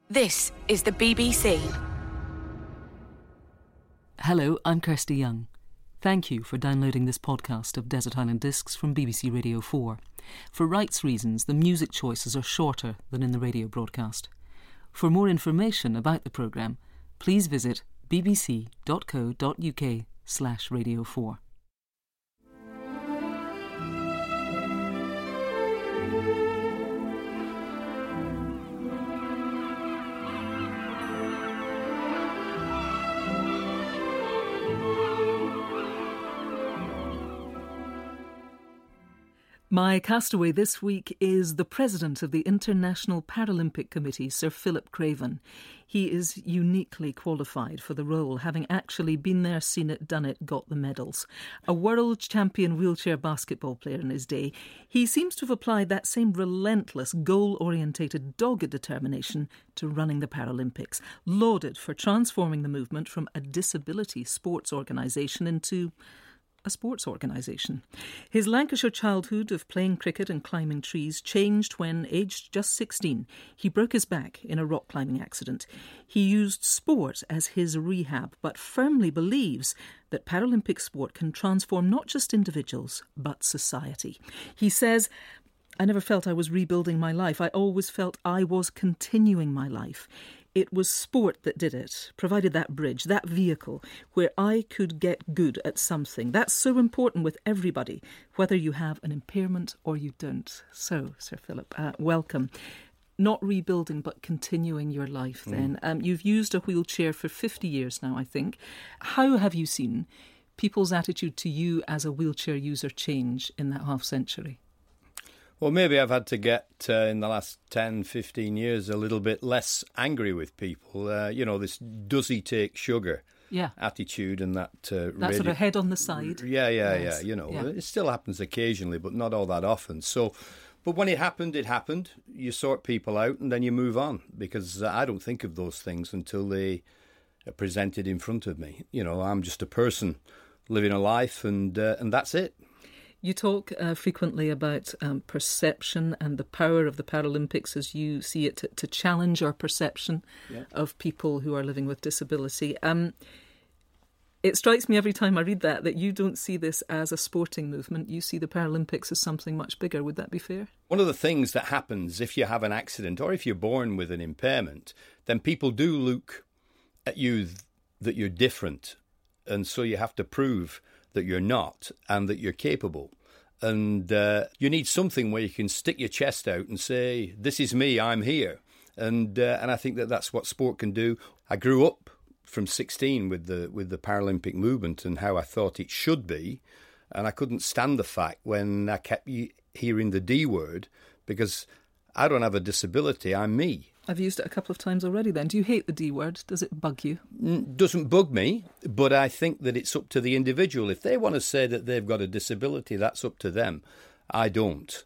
This is the BBC. Hello, I'm Kirsty Young. Thank you for downloading this podcast of Desert Island Discs from BBC Radio 4. For rights reasons, the music choices are shorter than in the radio broadcast. For more information about the programme, please visit bbc.co.uk/radio4. My castaway this week is the president of the International Paralympic Committee, Sir Philip Craven. He is uniquely qualified for the role, having actually been there, seen it, done it, got the medals. A world champion wheelchair basketball player in his day, he seems to have applied that same relentless, goal-orientated, dogged determination to running the Paralympics, lauded for transforming the movement from a disability sports organisation into a sports organisation. His Lancashire childhood of playing cricket and climbing trees changed when, aged just 16, he broke his back in a rock climbing accident. He used sport as his rehab, but firmly believes that Paralympic sport can transform not just individuals, but society. He says, "I never felt I was rebuilding my life. I always felt I was continuing my life. It was sport that did it, provided that bridge, that vehicle, where I could get good at something. That's so important with everybody, whether you have an impairment or you don't." So, Sir Philip, welcome. Not rebuilding, but continuing your life then. You've used a wheelchair for 50 years now, I think. How have you seen people's attitude to you as a wheelchair user change in that half-century? Well, maybe I've had to get, in the last 10, 15 years, a little bit less angry with people. This does he take sugar attitude and that... that sort of head on the side. Yeah. It still happens occasionally, but not all that often. So, but when it happened. You sort people out and then you move on, because I don't think of those things until they are presented in front of me. You know, I'm just a person living a life and that's it. You talk frequently about perception and the power of the Paralympics as you see it to challenge our perception of people who are living with disability. It strikes me every time I read that you don't see this as a sporting movement. You see the Paralympics as something much bigger. Would that be fair? One of the things that happens if you have an accident or if you're born with an impairment, then people do look at you that you're different. And so you have to prove that you're not and that you're capable. And you need something where you can stick your chest out and say, "This is me, I'm here." And I think that's what sport can do. I grew up from 16 with the Paralympic movement and how I thought it should be. And I couldn't stand the fact when I kept hearing the D word, because I don't have a disability, I'm me. I've used it a couple of times already then. Do you hate the D word? Does it bug you? Doesn't bug me, but I think that it's up to the individual. If they want to say that they've got a disability, that's up to them. I don't.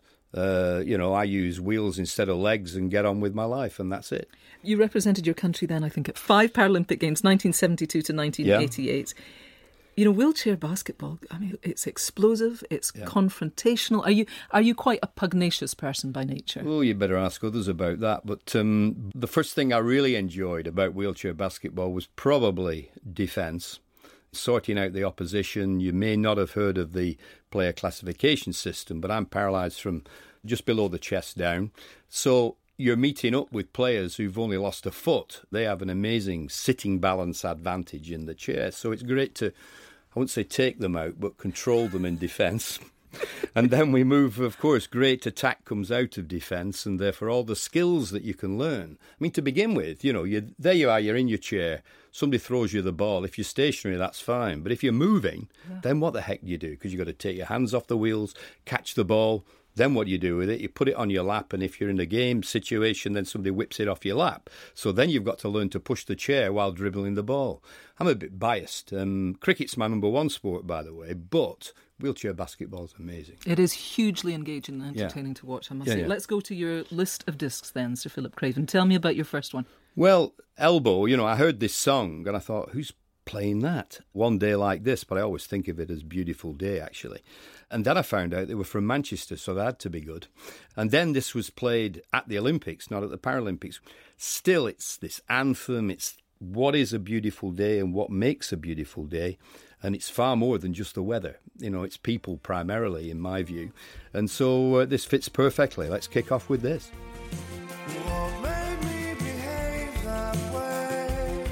I use wheels instead of legs and get on with my life, and that's it. You represented your country then, I think, at 5 Paralympic Games, 1972 to 1988. Yeah. You know, wheelchair basketball, I mean, it's explosive, it's confrontational. Are you quite a pugnacious person by nature? Oh, you better ask others about that. But the first thing I really enjoyed about wheelchair basketball was probably defence, sorting out the opposition. You may not have heard of the player classification system, but I'm paralysed from just below the chest down. So you're meeting up with players who've only lost a foot. They have an amazing sitting balance advantage in the chair. So it's great to, I wouldn't say take them out, but control them in defence. And then we move, of course, great attack comes out of defence, and therefore all the skills that you can learn. I mean, to begin with, there you are, you're in your chair, somebody throws you the ball. If you're stationary, that's fine. But if you're moving, then what the heck do you do? Because you've got to take your hands off the wheels, catch the ball. Then what do you do with it? You put it on your lap, and if you're in a game situation, then somebody whips it off your lap. So then you've got to learn to push the chair while dribbling the ball. I'm a bit biased. Cricket's my number one sport, by the way, but wheelchair basketball is amazing. It is hugely engaging and entertaining to watch, I must say. Let's go to your list of discs then, Sir Philip Craven. Tell me about your first one. Well, Elbow, I heard this song and I thought, who's playing that. One day like this, but I always think of it as Beautiful Day, actually. And then I found out they were from Manchester, so that had to be good. And then this was played at the Olympics, not at the Paralympics. Still, it's this anthem, it's what is a beautiful day and what makes a beautiful day. And it's far more than just the weather. You know, it's people primarily, in my view. And so this fits perfectly. Let's kick off with this. What made me behave that way?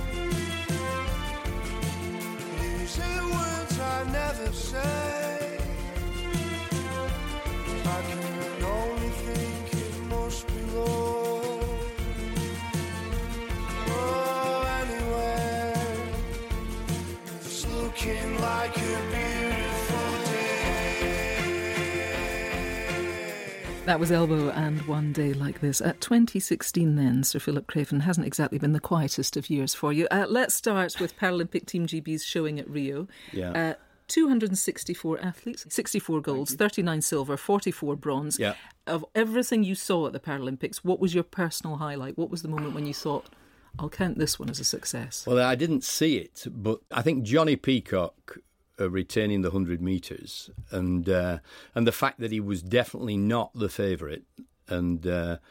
Using words I never say. I can only think it must be love. Oh, anyway, it's looking like a beautiful day. That was Elbow and One Day Like This. 2016 then, Sir Philip Craven, hasn't exactly been the quietest of years for you. Let's start with Paralympic Team GB's showing at Rio. Yeah. 264 athletes, 64 golds, 39 silver, 44 bronze. Yeah. Of everything you saw at the Paralympics, what was your personal highlight? What was the moment when you thought, I'll count this one as a success? Well, I didn't see it, but I think Johnny Peacock retaining the 100 metres and the fact that he was definitely not the favourite. And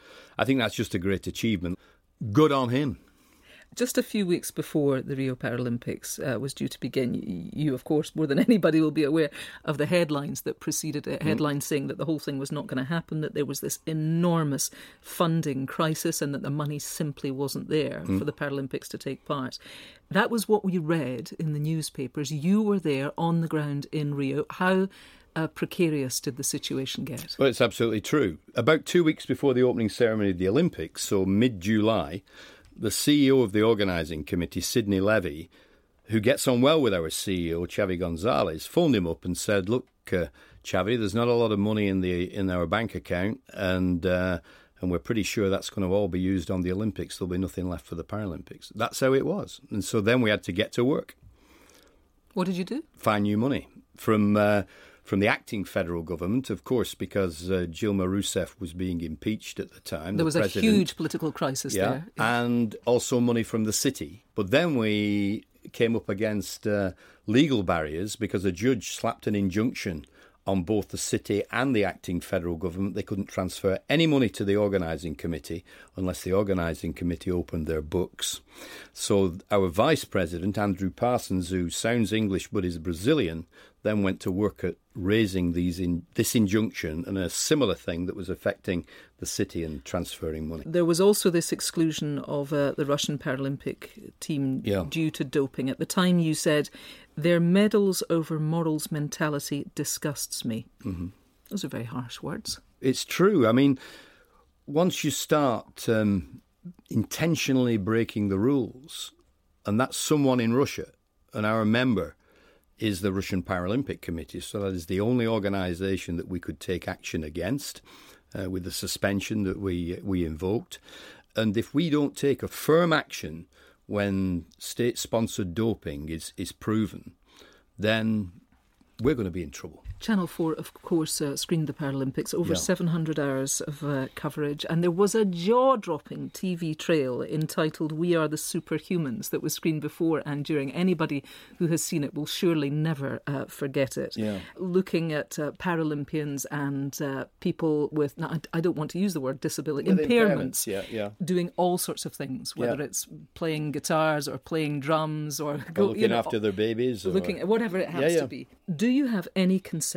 I think that's just a great achievement. Good on him. Just a few weeks before the Rio Paralympics was due to begin, you, of course, more than anybody will be aware of the headlines that preceded it, headlines saying that the whole thing was not going to happen, that there was this enormous funding crisis and that the money simply wasn't there for the Paralympics to take part. That was what we read in the newspapers. You were there on the ground in Rio. How precarious did the situation get? Well, it's absolutely true. About 2 weeks before the opening ceremony of the Olympics, so mid-July, the CEO of the organising committee, Sidney Levy, who gets on well with our CEO, Xavi Gonzalez, phoned him up and said, look, Xavi, there's not a lot of money in our bank account and we're pretty sure that's going to all be used on the Olympics. There'll be nothing left for the Paralympics. That's how it was. And so then we had to get to work. What did you do? Find new money from the acting federal government, of course, because Dilma Rousseff was being impeached at the time. There was a huge political crisis there. Yeah. And also money from the city. But then we came up against legal barriers because a judge slapped an injunction on both the city and the acting federal government. They couldn't transfer any money to the organising committee unless the organising committee opened their books. So our vice president, Andrew Parsons, who sounds English but is Brazilian, then went to work at raising this injunction and a similar thing that was affecting the city and transferring money. There was also this exclusion of the Russian Paralympic team due to doping. At the time you said, their medals over morals mentality disgusts me. Mm-hmm. Those are very harsh words. It's true. I mean, once you start intentionally breaking the rules, and that's someone in Russia, and our member is the Russian Paralympic Committee, so that is the only organisation that we could take action against with the suspension that we invoked. And if we don't take a firm action when state-sponsored doping is proven, then we're going to be in trouble. Channel 4, of course, screened the Paralympics, over 700 hours of coverage, and there was a jaw-dropping TV trail entitled We Are the Superhumans that was screened before and during. Anybody who has seen it will surely never forget it. Yeah. Looking at Paralympians and people with, now, I don't want to use the word disability, impairments, doing all sorts of things, whether it's playing guitars or playing drums or looking after their babies. Or looking at whatever it has to be. Do you have any concerns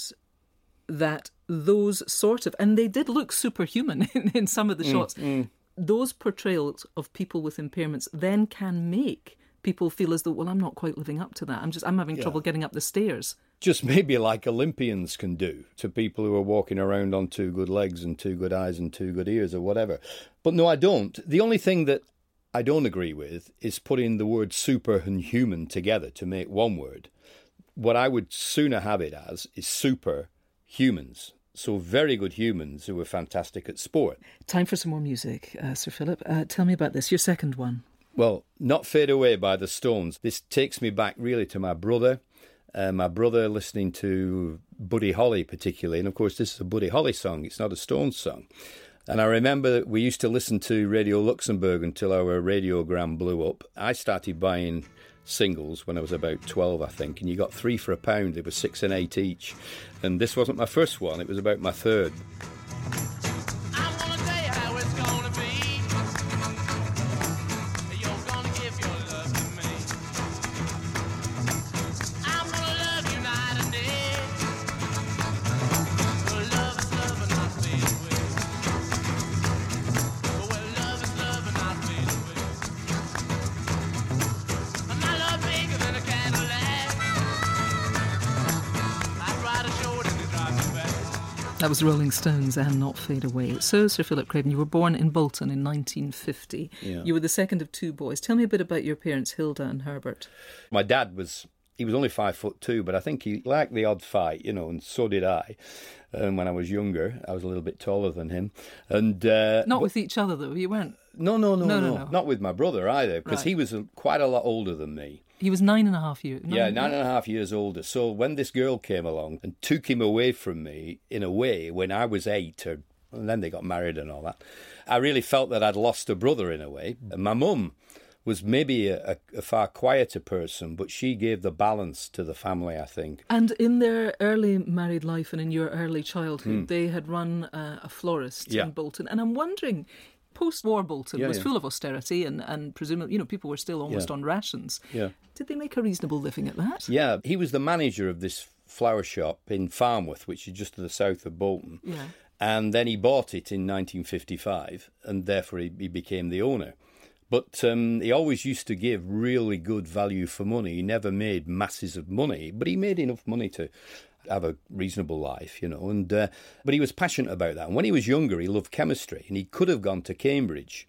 that those sort of, and they did look superhuman in some of the shots, those portrayals of people with impairments then can make people feel as though, well, I'm not quite living up to that. I'm having trouble getting up the stairs. Just maybe like Olympians can do to people who are walking around on 2 good legs and 2 good eyes and 2 good ears or whatever. But no, I don't. The only thing that I don't agree with is putting the word super and human together to make one word. What I would sooner have it as is super humans. So very good humans who are fantastic at sport. Time for some more music, Sir Philip. Tell me about this, your second one. Well, Not Fade Away by the Stones. This takes me back really to my brother listening to Buddy Holly particularly. And of course, this is a Buddy Holly song. It's not a Stones song. And I remember that we used to listen to Radio Luxembourg until our radiogram blew up. I started buying singles when I was about 12, I think, and you got 3 for £1. They were 6 and 8 each. And this wasn't my first one, it was about my third. I'm gonna tell you how it's gonna be. You're gonna give your love to me. I'm gonna love you night and day. Well, love is love and not fade away. Well, love is love and not fade away. And my love bigger than a Cadillac. I'd ride a short and drive you back. That was Rolling Stones and Not Fade Away. So, Sir Philip Craven, you were born in Bolton in 1950. Yeah. You were the second of 2 boys. Tell me a bit about your parents, Hilda and Herbert. My dad was only 5'2", but I think he liked the odd fight, and so did I. When I was younger, I was a little bit taller than him. And Not with each other, though. You weren't. No. No. Not with my brother either, because Right. he was quite a lot older than me. He was 9.5 years. Yeah, 9.5 years older. So when this girl came along and took him away from me, in a way, when I was 8, and then they got married and all that, I really felt that I'd lost a brother in a way. And my mum was maybe a far quieter person, but she gave the balance to the family, I think. And in their early married life and in your early childhood, they had run a florist Yeah. in Bolton. And I'm wondering, post-war Bolton was Yeah. full of austerity and presumably, people were still almost Yeah. on rations. Yeah. Did they make a reasonable living at that? Yeah, he was the manager of this flower shop in Farnworth, which is just to the south of Bolton. Yeah. And then he bought it in 1955, and therefore he became the owner. But he always used to give really good value for money. He never made masses of money, but he made enough money to have a reasonable life, And but he was passionate about that. And when he was younger, he loved chemistry, and he could have gone to Cambridge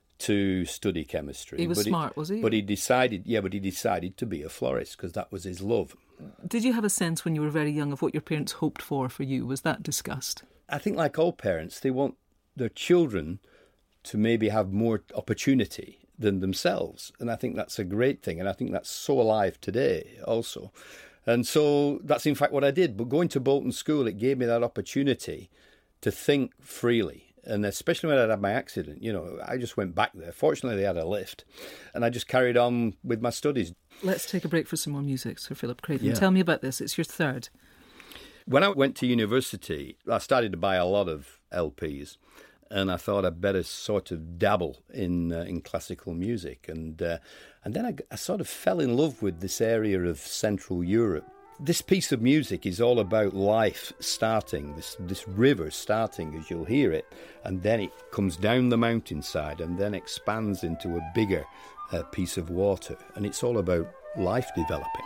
to study chemistry. He was but smart, was he? But he decided to be a florist because that was his love. Did you have a sense when you were very young of what your parents hoped for you? Was that discussed? I think, like all parents, they want their children to maybe have more opportunity than themselves. And I think that's a great thing. And I think that's so alive today also. And so that's in fact what I did. But going to Bolton School, it gave me that opportunity to think freely. And especially when I had my accident, I just went back there. Fortunately, they had a lift. And I just carried on with my studies. Let's take a break for some more music, Sir Philip Craven. Yeah. Tell me about this. It's your third. When I went to university, I started to buy a lot of LPs. And I thought I'd better sort of dabble in classical music. And then I sort of fell in love with this area of Central Europe. This piece of music is all about life starting, this river starting as you'll hear it. And then it comes down the mountainside and then expands into a bigger piece of water. And it's all about life developing.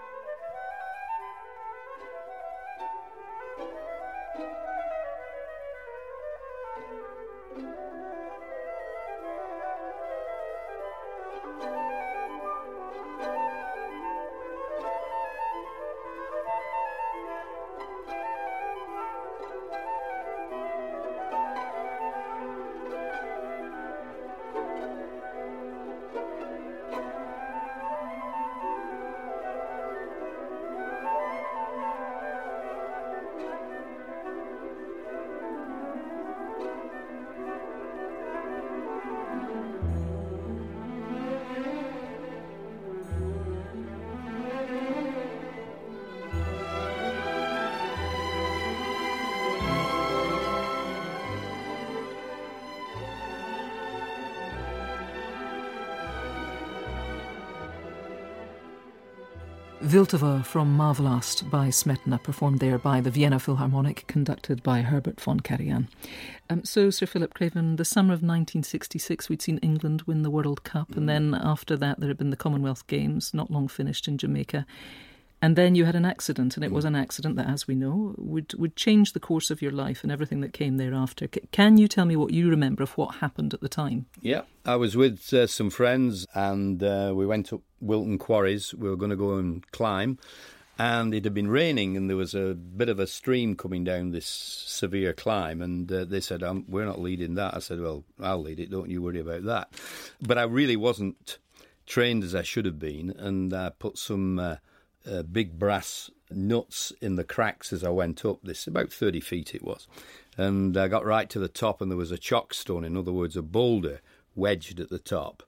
Wildteveur from Marvelast by Smetana, performed there by the Vienna Philharmonic, conducted by Herbert von Karajan. So, Sir Philip Craven, the summer of 1966, we'd seen England win the World Cup, and then after that there had been the Commonwealth Games, not long finished, in Jamaica. And then you had an accident, and it was an accident that, as we know, would change the course of your life and everything that came thereafter. Can you tell me what you remember of what happened at the time? Yeah, I was with some friends, and we went up Wilton Quarries. We were going to go and climb, and it had been raining, and there was a bit of a stream coming down this severe climb, and they said, we're not leading that. I said, well, I'll lead it, don't you worry about that. But I really wasn't trained as I should have been, and I put some big brass nuts in the cracks as I went up. This about 30 feet it was, and I got right to the top, and there was a chockstone, in other words a boulder, wedged at the top,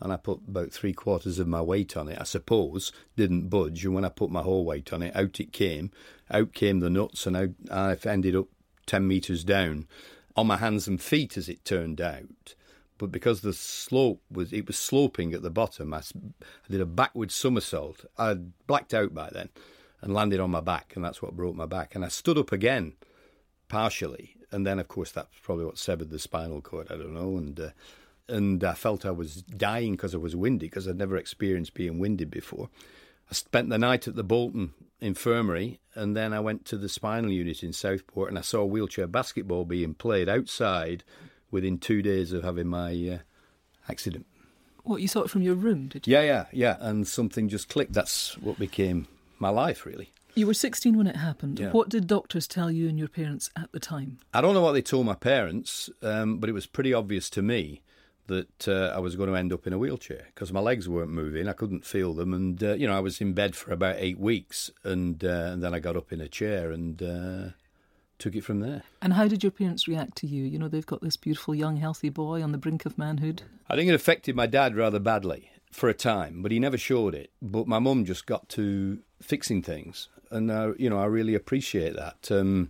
and I put about 3/4 of my weight on it, I suppose, didn't budge, and when I put my whole weight on it, out came the nuts, and I've ended up 10 metres down on my hands and feet, as it turned out. But because the slope was sloping at the bottom, I did a backward somersault. I'd blacked out by then and landed on my back, and that's what broke my back. And I stood up again, partially, and then, of course, that's probably what severed the spinal cord, I don't know, and I felt I was dying because I was windy, because I'd never experienced being winded before. I spent the night at the Bolton Infirmary, and then I went to the spinal unit in Southport, and I saw wheelchair basketball being played outside within 2 days of having my accident. What, you saw it from your room, did you? Yeah, and something just clicked. That's what became my life, really. You were 16 when it happened. Yeah. What did doctors tell you and your parents at the time? I don't know what they told my parents, but it was pretty obvious to me that I was going to end up in a wheelchair because my legs weren't moving. I couldn't feel them. And, I was in bed for about 8 weeks, and then I got up in a chair and took it from there. And how did your parents react to you? You know, they've got this beautiful, young, healthy boy on the brink of manhood. I think it affected my dad rather badly for a time, but he never showed it. But my mum just got to fixing things, and, I really appreciate that.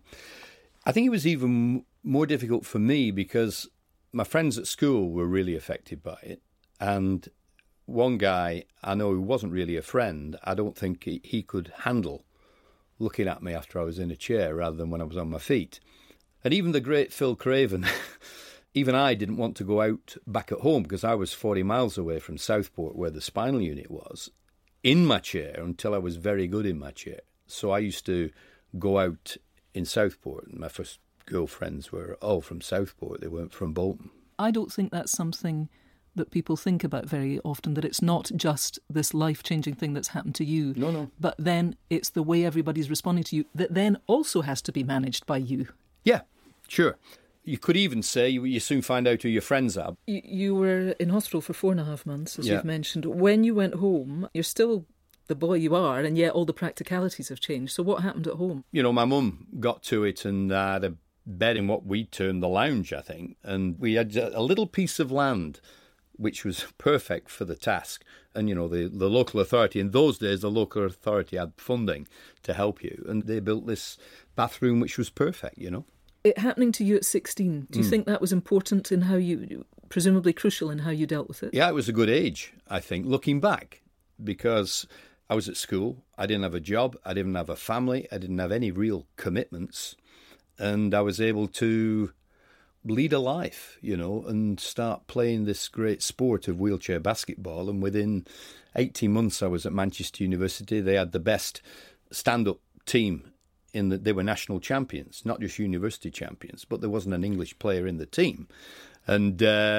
I think it was even more difficult for me because my friends at school were really affected by it, and one guy I know who wasn't really a friend, I don't think he could handle looking at me after I was in a chair rather than when I was on my feet. And even the great Phil Craven, even I didn't want to go out back at home because I was 40 miles away from Southport where the spinal unit was, in my chair until I was very good in my chair. So I used to go out in Southport, and my first girlfriends were all from Southport, they weren't from Bolton. I don't think that's something that people think about very often, that it's not just this life-changing thing that's happened to you. No. But then it's the way everybody's responding to you that then also has to be managed by you. Yeah, sure. You could even say you soon find out who your friends are. You were in hospital for 4.5 months, as you've mentioned. When you went home, you're still the boy you are, and yet all the practicalities have changed. So what happened at home? My mum got to it, and I had a bed in what we termed the lounge, I think. And we had a little piece of land which was perfect for the task. And, the local authority, in those days, the local authority had funding to help you. And they built this bathroom which was perfect, It happening to you at 16, do you think that was important in how you, presumably crucial in how you dealt with it? Yeah, it was a good age, I think, looking back, because I was at school, I didn't have a job, I didn't have a family, I didn't have any real commitments, and I was able to lead a life, and start playing this great sport of wheelchair basketball. And within 18 months I was at Manchester University. They had the best stand-up team they were national champions, not just university champions, but there wasn't an English player in the team. And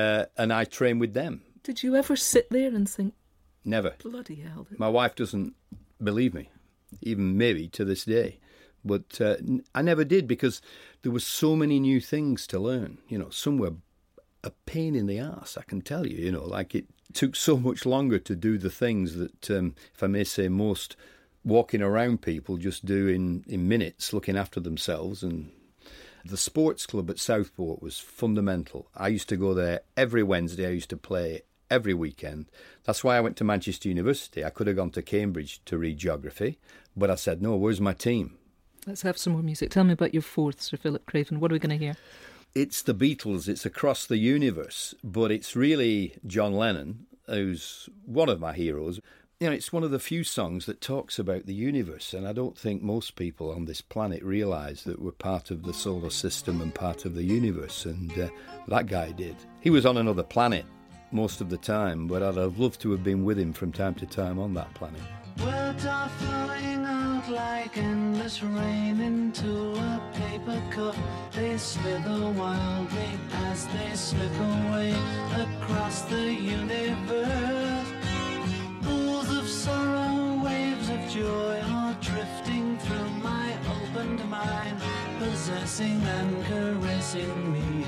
I trained with them. Did you ever sit there and think, never. Bloody hell. My wife doesn't believe me, even maybe to this day. But I never did, because there were so many new things to learn. Some were a pain in the arse, I can tell you. Like it took so much longer to do the things that, if I may say, most walking around people just do in minutes, looking after themselves. And the sports club at Southport was fundamental. I used to go there every Wednesday. I used to play every weekend. That's why I went to Manchester University. I could have gone to Cambridge to read geography, but I said, no, where's my team? Let's have some more music. Tell me about your fourth, Sir Philip Craven. What are we going to hear? It's the Beatles. It's Across the Universe, but it's really John Lennon, who's one of my heroes. It's one of the few songs that talks about the universe, and I don't think most people on this planet realise that we're part of the solar system and part of the universe, and that guy did. He was on another planet most of the time, but I'd have loved to have been with him from time to time on that planet. Words are flowing out like endless rain into a paper cup. They slither wildly as they slip away across the universe. Pools of sorrow, waves of joy are drifting through my opened mind, possessing and caressing me.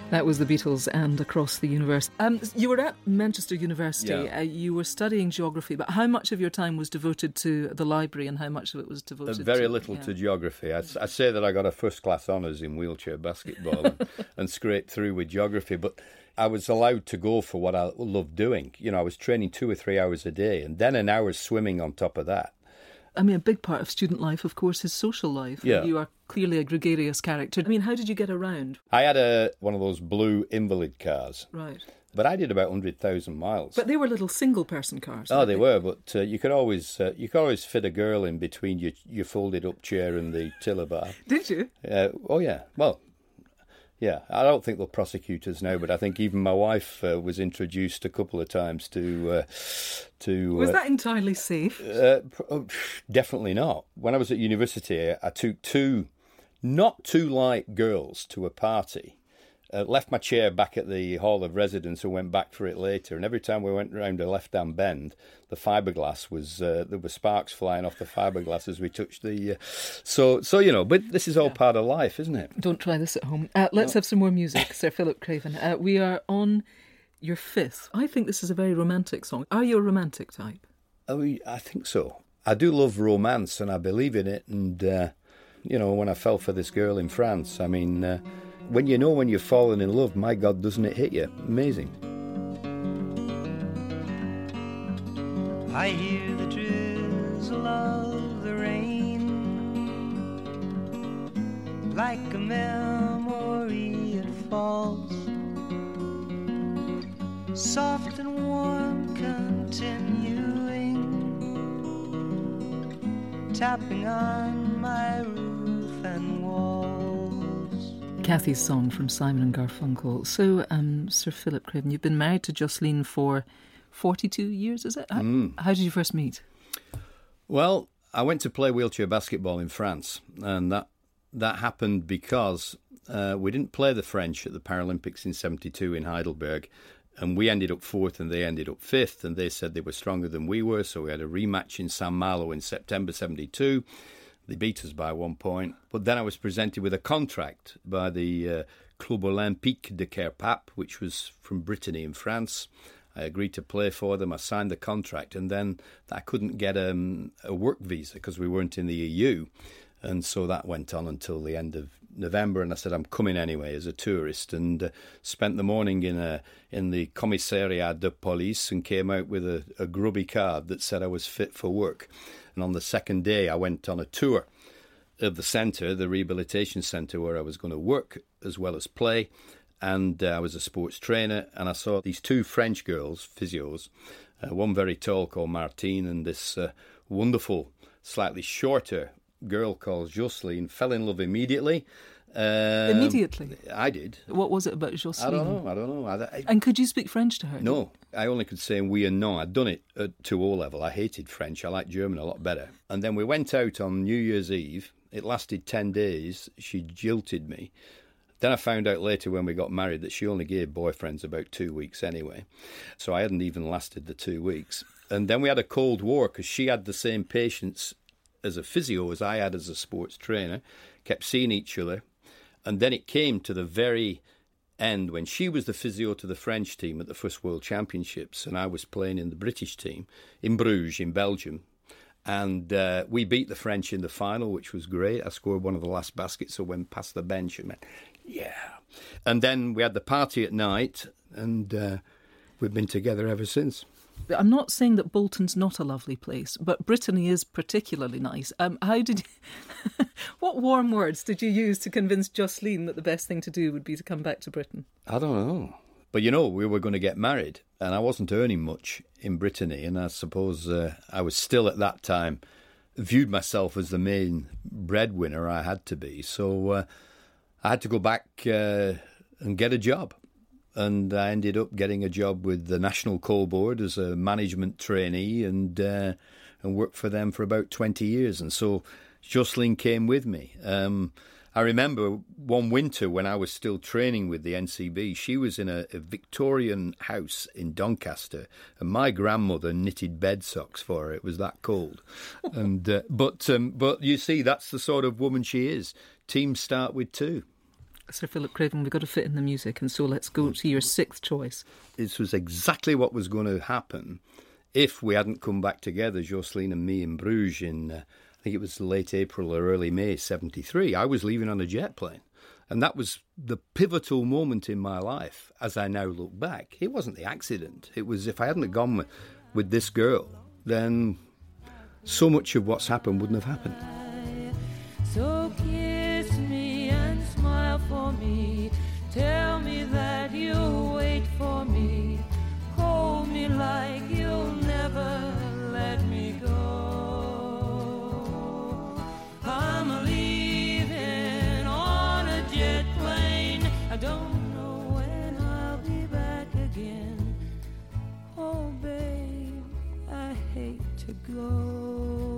That was the Beatles and Across the Universe. You were at Manchester University. Yeah. You were studying geography, but how much of your time was devoted to the library and how much of it was devoted to... Very little to geography. I say that I got a first-class honours in wheelchair basketball and scraped through with geography, but I was allowed to go for what I loved doing. You know, I was training 2 or 3 hours a day and then an hour's swimming on top of that. I mean, a big part of student life, of course, is social life. Yeah. You are clearly a gregarious character. I mean, how did you get around? I had one of those blue invalid cars. Right. But I did about 100,000 miles. But they were little single-person cars. Oh, they were, but you could always fit a girl in between your folded-up chair and the tiller bar. Did you? Oh, yeah. Well, yeah. I don't think they'll prosecute us now, but I think even my wife was introduced a couple of times to... Was that entirely safe? Definitely not. When I was at university, I took two not too light girls to a party. Left my chair back at the Hall of Residence and went back for it later. And every time we went round a left-hand bend, the fiberglass was there were sparks flying off the fiberglass as we touched the. So you know, but this is all part of life, isn't it? Don't try this at home. Let's have some more music, Sir Philip Craven. We are on your fifth. I think this is a very romantic song. Are you a romantic type? I think so. I do love romance, and I believe in it. And you know, when I fell for this girl in France, I mean. When you know when you've fallen in love, my God, doesn't it hit you? Amazing. I hear the drizzle of the rain, like a memory it falls, soft and warm, continuing, tapping on my roof and walls. Kathy's song from Simon and Garfunkel. So, Sir Philip Craven, you've been married to Jocelyn for 42 years, is it? How did you first meet? Well, I went to play wheelchair basketball in France, and that happened because we didn't play the French at the Paralympics in 72 in Heidelberg, and we ended up fourth and they ended up fifth, and they said they were stronger than we were, so we had a rematch in Saint Malo in September 72. They beat us by 1 point. But then I was presented with a contract by the Club Olympique de Kerpap, which was from Brittany in France. I agreed to play for them. I signed the contract. And then I couldn't get a work visa because we weren't in the EU. And so that went on until the end of November. And I said, I'm coming anyway as a tourist. And spent the morning in the Commissariat de Police and came out with a grubby card that said I was fit for work. And on the second day, I went on a tour of the centre, the rehabilitation centre where I was going to work as well as play. And I was a sports trainer. And I saw these two French girls, physios, one very tall called Martine and this wonderful, slightly shorter girl called Jocelyn. Fell in love immediately. Immediately? I did. What was it about Jocelyn? I don't know. And could you speak French to her? No, I only could say oui and non. I'd done it to O level. I hated French. I liked German a lot better. And then we went out on New Year's Eve. It lasted 10 days. She jilted me. Then I found out later when we got married that she only gave boyfriends about 2 weeks anyway. So I hadn't even lasted the 2 weeks. And then we had a Cold War because she had the same patience as a physio as I had as a sports trainer. Kept seeing each other. And then it came to the very end when she was the physio to the French team at the first World Championships and I was playing in the British team in Bruges in Belgium. And we beat the French in the final, which was great. I scored one of the last baskets, so I went past the bench and went, yeah. And then we had the party at night and we've been together ever since. I'm not saying that Bolton's not a lovely place, but Brittany is particularly nice. How did you, what warm words did you use to convince Jocelyn that the best thing to do would be to come back to Britain? I don't know. But, you know, we were going to get married and I wasn't earning much in Brittany. And I suppose I was still at that time viewed myself as the main breadwinner I had to be. So I had to go back and get a job. And I ended up getting a job with the National Coal Board as a management trainee and worked for them for about 20 years. And so Jocelyn came with me. I remember one winter when I was still training with the NCB, she was in a Victorian house in Doncaster, and my grandmother knitted bed socks for her. It was that cold. And but you see, that's the sort of woman she is. Teams start with two. Sir Philip Craven, we've got to fit in the music, and so let's go to your sixth choice. This was exactly what was going to happen if we hadn't come back together, Jocelyn and me, in Bruges in, I think it was late April or early May 73. I was leaving on a jet plane. And that was the pivotal moment in my life, as I now look back. It wasn't the accident. It was, if I hadn't gone with this girl, then so much of what's happened wouldn't have happened. So kiss me and smile for me. Tell me that you'll wait for me. Hold me like you'll never let me go. I'm leaving on a jet plane. I don't know when I'll be back again. Oh, babe, I hate to go.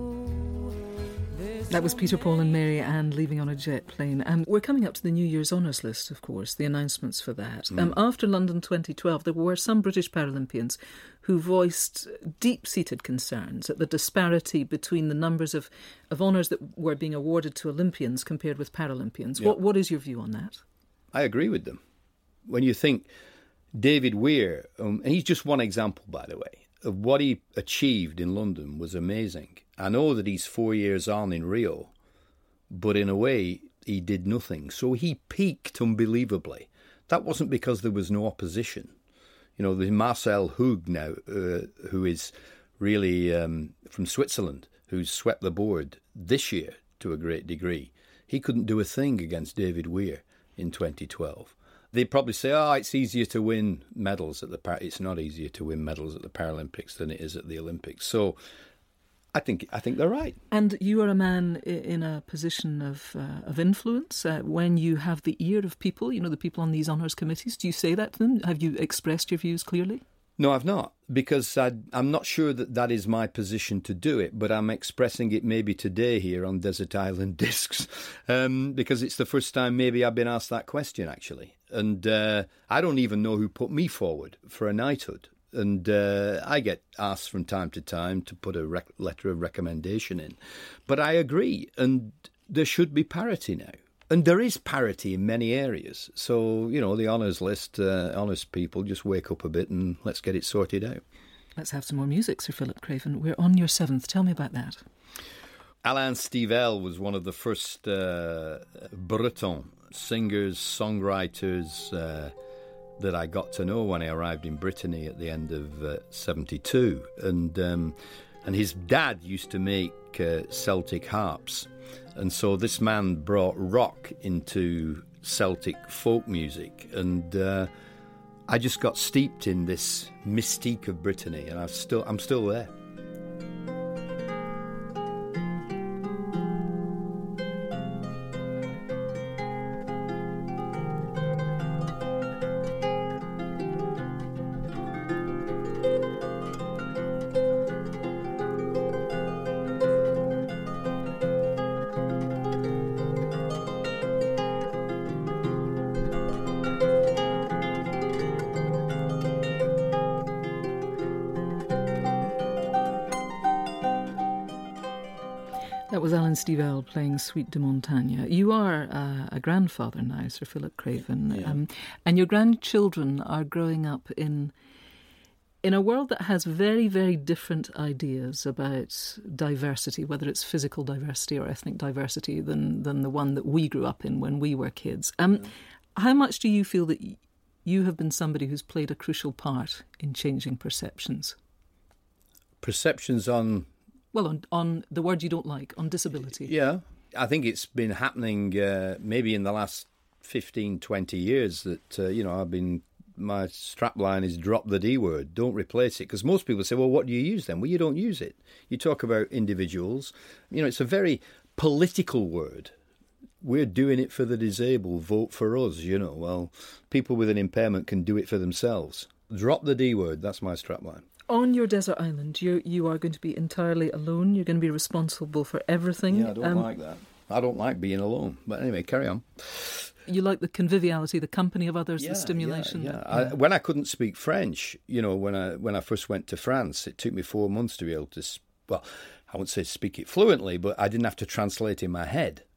That was Peter, Paul and Mary Ann leaving on a jet plane. And we're coming up to the New Year's Honours List, of course, the announcements for that. After London 2012, there were some British Paralympians who voiced deep-seated concerns at the disparity between the numbers of honours that were being awarded to Olympians compared with Paralympians. Yeah. What is your view on that? I agree with them. When you think David Weir, and he's just one example, by the way, of what he achieved in London was amazing. I know that he's 4 years on in Rio, but in a way, he did nothing. So he peaked unbelievably. That wasn't because there was no opposition. You know, there's Marcel Hug now, who is really from Switzerland, who's swept the board this year to a great degree. He couldn't do a thing against David Weir in 2012. They'd probably say, it's easier to win medals at the It's not easier to win medals at the Paralympics than it is at the Olympics. So I think they're right. And you are a man in a position of influence. When you have the ear of people, you know, the people on these honours committees, do you say that to them? Have you expressed your views clearly? No, I've not, because I'm not sure that is my position to do it, but I'm expressing it maybe today here on Desert Island Discs, because it's the first time maybe I've been asked that question, actually. And I don't even know who put me forward for a knighthood. And I get asked from time to time to put a letter of recommendation in. But I agree, and there should be parity now. And there is parity in many areas. So, you know, the honours list, honours people, just wake up a bit and let's get it sorted out. Let's have some more music, Sir Philip Craven. We're on your seventh. Tell me about that. Alain Stivell was one of the first Breton singers, songwriters that I got to know when I arrived in Brittany at the end of 72. And his dad used to make Celtic harps. And so this man brought rock into Celtic folk music. And I just got steeped in this mystique of Brittany. And I'm still there. That was Alain Stivell playing Suite de Montagne. You are a grandfather now, Sir Philip Craven, Yeah. And your grandchildren are growing up in a world that has very, very different ideas about diversity, whether it's physical diversity or ethnic diversity, than the one that we grew up in when we were kids. How much do you feel that you have been somebody who's played a crucial part in changing perceptions? Perceptions on... Well, on the word you don't like, on disability. Yeah, I think it's been happening maybe in the last 15, 20 years that, my strapline is drop the D word, don't replace it. Because most people say, well, what do you use then? Well, you don't use it. You talk about individuals. You know, it's a very political word. We're doing it for the disabled, vote for us, Well, people with an impairment can do it for themselves. Drop the D word, that's my strapline. On your desert island, you are going to be entirely alone. You're going to be responsible for everything. Yeah, I don't like that. I don't like being alone. But anyway, carry on. You like the conviviality, the company of others, the stimulation. Yeah. When I couldn't speak French, when I first went to France, it took me 4 months to be able to, I wouldn't say speak it fluently, but I didn't have to translate in my head.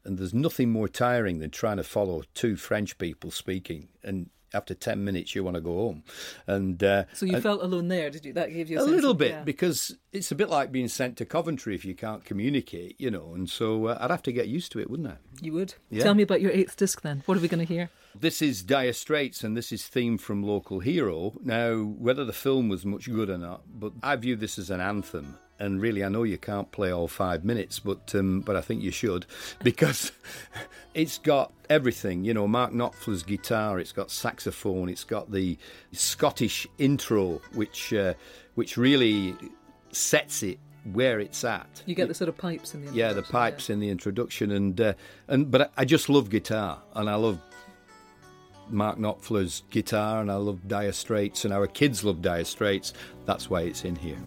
And there's nothing more tiring than trying to follow two French people speaking, and after 10 minutes you want to go home. And so you felt alone there, did you? That gave you a a sense little of, bit, yeah. because it's a bit like being sent to Coventry if you can't communicate, you know. And so I'd have to get used to it, wouldn't I? You would. Yeah. Tell me about your 8th disc then. What are we going to hear? This is Dire Straits, and this is Theme from Local Hero. Now, whether the film was much good or not, but I view this as an anthem. And really, I know you can't play all 5 minutes, but I think you should, because it's got everything. You know, Mark Knopfler's guitar, it's got saxophone, it's got the Scottish intro, which really sets it where it's at. You get the sort of pipes in the introduction. Yeah, the pipes in the introduction, but I just love guitar, and I love Mark Knopfler's guitar, and I love Dire Straits, and our kids love Dire Straits. That's why it's in here.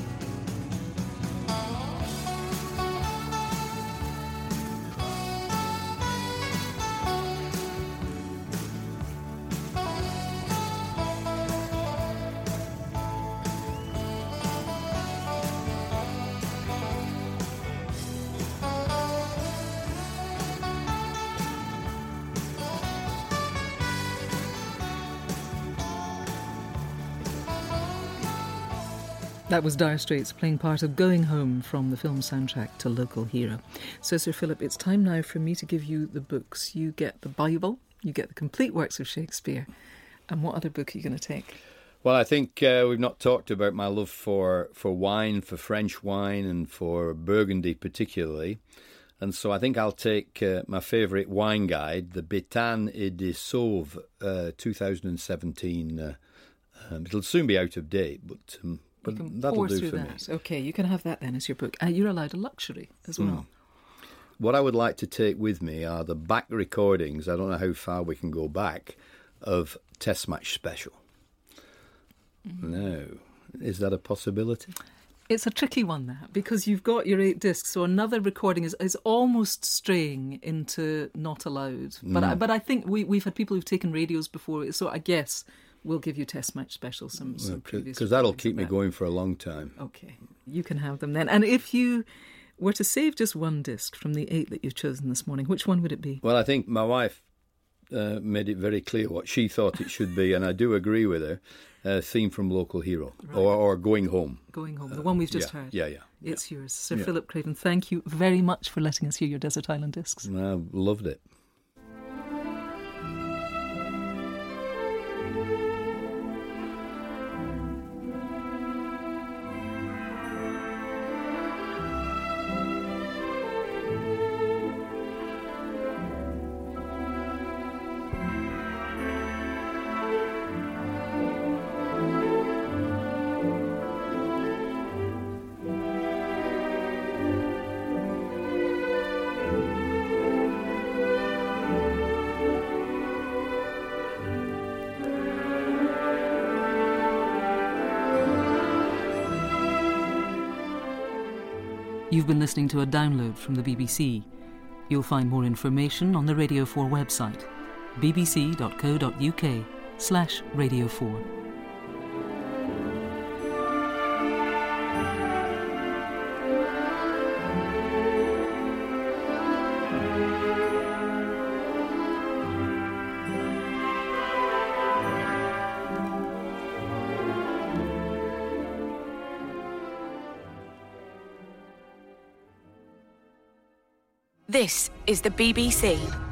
That was Dire Straits playing part of Going Home from the film soundtrack to Local Hero. So, Sir Philip, it's time now for me to give you the books. You get the Bible, you get the complete works of Shakespeare. And what other book are you going to take? Well, I think we've not talked about my love for wine, for French wine, and for Burgundy particularly. And so I think I'll take my favourite wine guide, the Béthane et de Sauve 2017. It'll soon be out of date, but that'll do for me. OK, you can have that then as your book. You're allowed a luxury as well. What I would like to take with me are the back recordings, I don't know how far we can go back, of Test Match Special. Now, is that a possibility? It's a tricky one, that, because you've got your 8 discs, so another recording is almost straying into not allowed. But I think we've had people who've taken radios before, so I guess we'll give you Test Match Special, some previous... Because that'll keep me going for a long time. OK, you can have them then. And if you were to save just one disc from the 8 that you've chosen this morning, which one would it be? Well, I think my wife made it very clear what she thought it should be, and I do agree with her. Theme from Local Hero, right. or Going Home. Going Home, the one we've just heard. Yeah. It's yours. Sir Philip Craven, thank you very much for letting us hear your Desert Island Discs. I loved it. You've been listening to a download from the BBC. You'll find more information on the Radio 4 website, bbc.co.uk/Radio 4. This is the BBC.